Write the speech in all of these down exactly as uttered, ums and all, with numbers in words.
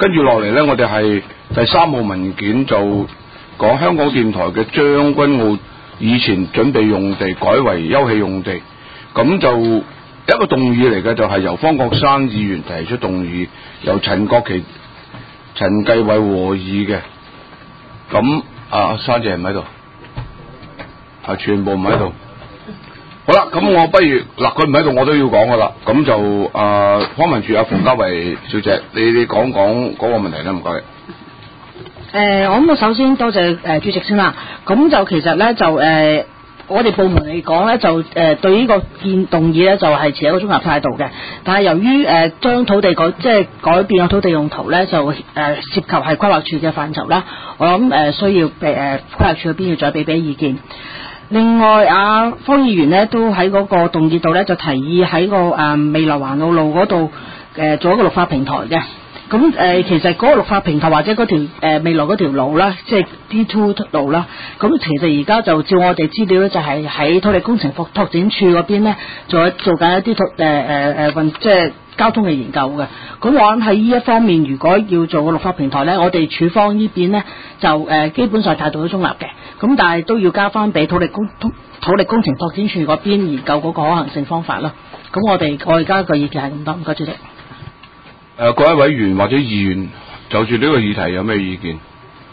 跟住落嚟咧，我哋係第三號文件就講香港電台嘅將軍澳以前準備用地改為休憩用地，咁就一個動議嚟嘅，就係由方國珊議員提出動議，由陳國旗、陳繼偉和議嘅。咁啊，珊姐唔喺度，啊，全部唔喺度。好啦，咁我不如嗱，佢唔喺度，我都要講噶啦。咁就啊，康文署阿馮家慧小姐，你你講講嗰個問題啦，唔該。 誒、呃，我諗首先多謝誒、呃、主席先啦。咁就其實咧就誒、呃，我哋部門嚟講咧就誒、呃、對呢個建動議咧就係、是、持一個綜合態度嘅。但係由於誒將土地改即係改變咗土地用途咧，就誒、呃、涉及係規劃署嘅範疇啦。我諗誒、呃、需要誒規劃署嗰邊要再俾俾意見。另外，阿方議員咧都喺嗰個動議度咧就提議喺個誒、呃、未來環澳路嗰度誒做一個綠化平台嘅。咁誒、呃，其實嗰個綠化平台或者嗰條誒、呃、未來嗰條路啦，即係 D 二 路啦。咁其實而家就照我哋資料咧，就係、是、喺土地工程拓拓展處嗰邊咧，做做緊一啲土誒誒誒運即係交通嘅研究嘅。咁我諗喺呢一方面，如果要做個綠化平台咧，我哋處方呢邊咧就誒、呃、基本上態度都中立嘅。咁但係都要交翻俾土地工土地工程拓展處嗰邊研究嗰個可行性方法啦。咁我哋我而家個意見係咁多，唔該主席。 誒、呃，各位委員或者議員就住呢個議題有咩意見？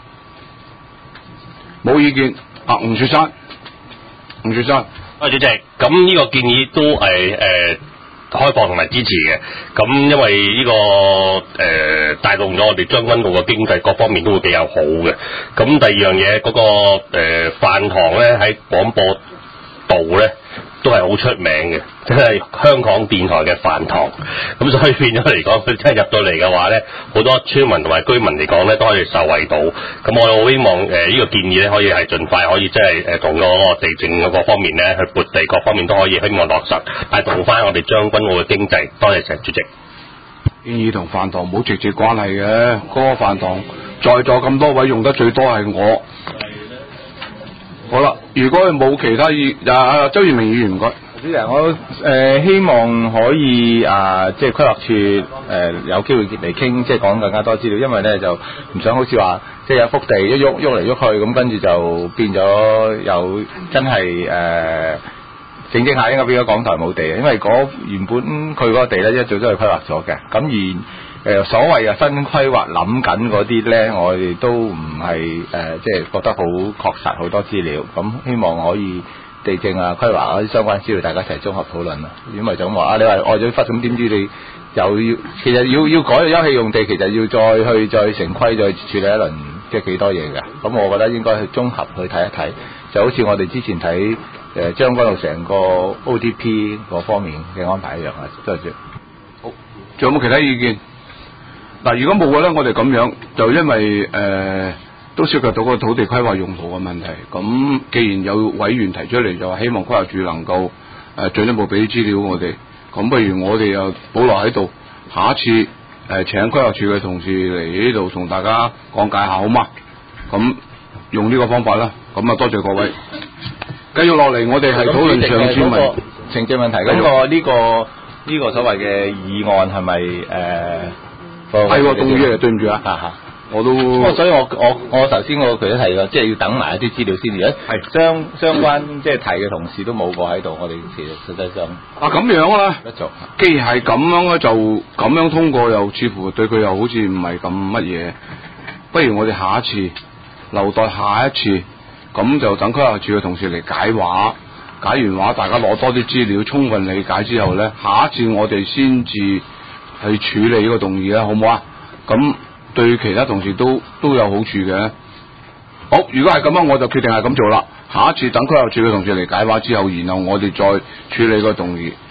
冇意見。啊，吳雪山，吳雪山。 啊，主席，咁呢個建議都係誒、呃、開放同埋支持嘅。咁因為呢、這個誒、呃、帶動咗我哋將軍澳嘅經濟各方面都會比較好嘅。咁第二樣嘢嗰、那個誒飯堂咧喺廣播道咧都係好出名嘅，即係香港電台嘅飯堂。咁所以變咗嚟講，佢真係入到嚟嘅話咧，好多村民同埋居民嚟講咧都可以受惠到。咁我好希望誒呢、呃這個建議咧可以係盡快可以即係誒同嗰個地政嗰個方面咧去撥地各方面都可以希望落實，帶動翻我哋將軍澳嘅經濟。多謝陳主席。 建議同飯堂冇直接關係嘅，嗰、那個飯堂在座咁多位用得最多係我。好啦，如果冇其他議，啊周耀明議員唔該。 主席，我誒、呃、希望可以啊，即係規劃處誒、呃、有機會嚟傾，即係講更加多資料，因為咧就唔想好似話即係有幅地一喐喐嚟喐去，咁跟住就變咗有真係誒整整下應該變咗港台冇地，因為嗰原本佢嗰個地咧一早都係規劃咗嘅，咁而誒、呃、所謂嘅新規劃諗緊嗰啲咧，我哋都唔係誒即係覺得好確實好多資料，咁希望可以地政啊規劃嗰啲相關資料，大家一齊綜合討論啦。如果唔係就咁話啊，你話愛咗忽咁點知你又要其實要要改休憩用地，其實要再去再成規再處理一輪，即係幾多嘢㗎。咁我覺得應該去綜合去睇一睇，就好似我哋之前睇誒將軍澳成個 O D P 嗰方面嘅安排一樣啊。多謝。 好，仲有冇其他意見？嗱，如果冇嘅咧，我哋咁樣就因為誒、呃、都涉及到個土地規劃用途嘅問題。咁既然有委員提出嚟，就話希望規劃署能夠誒、呃、進一步俾啲資料我哋。咁不如我哋又保留喺度，下一次誒、呃、請規劃署嘅同事嚟呢度同大家講解下好嗎？咁用呢個方法啦。咁啊，多謝各位。繼續落嚟，我哋係討論上次問程序問題。咁、那個呢、這個呢、這個所謂嘅議案係咪誒？係喎，動議嚟，對唔住啊！ 嚇我都。 所以我我我頭先我佢都提過，即係要等埋一啲資料先。如果係相相關即係提嘅同事都冇過喺度，我哋其實實際上啊咁樣啦。 一做， 既然係咁樣咧，就咁樣通過，又似乎對佢又好似唔係咁乜嘢。不如我哋下一次留待下一次，咁就等規劃署嘅同事嚟解話，解完話大家攞多啲資料，充分理解之後咧，下一次我哋先至去處理呢個動議啦，好唔好啊？咁對其他同事都都有好處嘅。好，如果係咁樣，我就決定係咁做啦。下一次等規劃署嘅同事嚟解話之後，然後我哋再處理個動議。